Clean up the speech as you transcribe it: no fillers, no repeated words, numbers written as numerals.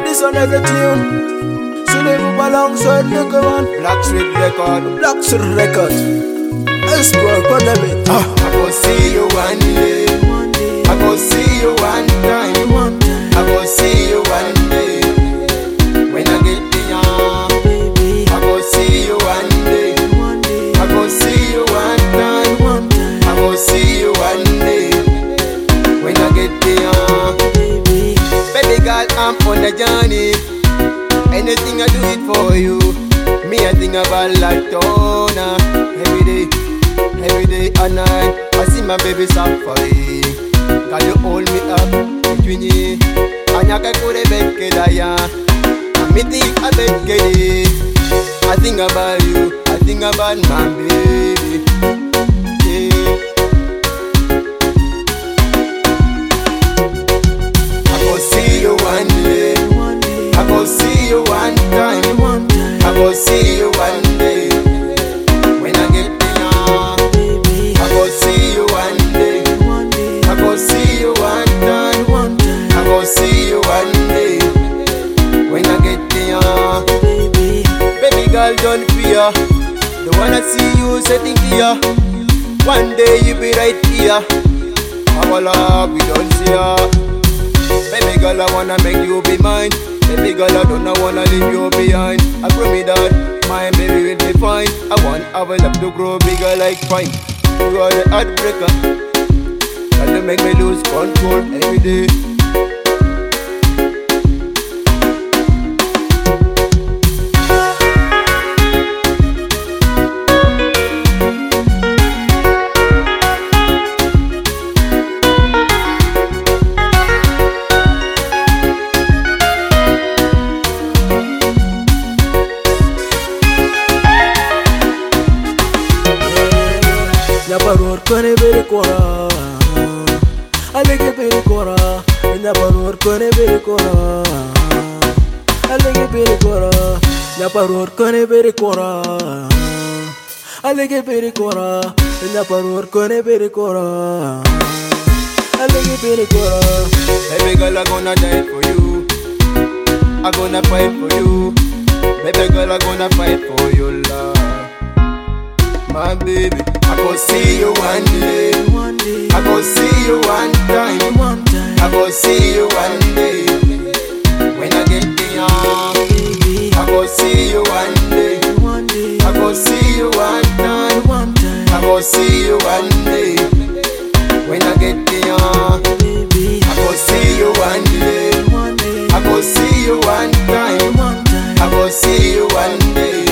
This one is a tune. So they move alongside the one. Black Street Record. Black Street Record. Let's go, put them in. I go see you one day. I go see you one time. I go see you one day. When I get beyond, I go see you one day. I go see you one time. I go see you one day. When I get beyond, baby girl, I'm on the journey. Anything I do it for you. Me I think about Latona. Every day and night I see my baby suffering. Can you hold me up between you? Anyaka kure beke daya. Me think I beke. I think about you. I think about my baby. Yeah. I go see you one day. I go see you one time. I go see you one day. When I get beyond, I go see you one day. I go see you one time. I go see you one day. When I get beyond, baby girl, don't fear. Don't wanna see you sitting here. One day you be right here. Our love we don't see ya. Baby girl, I wanna make you be mine. Baby girl, I don't wanna leave you behind. I promise that my baby will be fine. I want our love to grow bigger like pine. You are the heartbreaker. Try to make me lose control every day. Nyaparor kone bere kora, alege bere kora. Nyaparor kone bere kora, alege bere kora. Nyaparor kone bere kora, alege bere kora. Nyaparor kone bere kora, alege bere kora. Baby girl, I gonna die for you. I gonna fight for you. Baby girl, I gonna fight for your love. My baby, I go see you one day. I go see you one time. I go see you one day. When I get beyond, I go see you one day. I go see you one time. I go see you one day. When I get beyond, I go see you one day. I go see you one time. I go see you one day.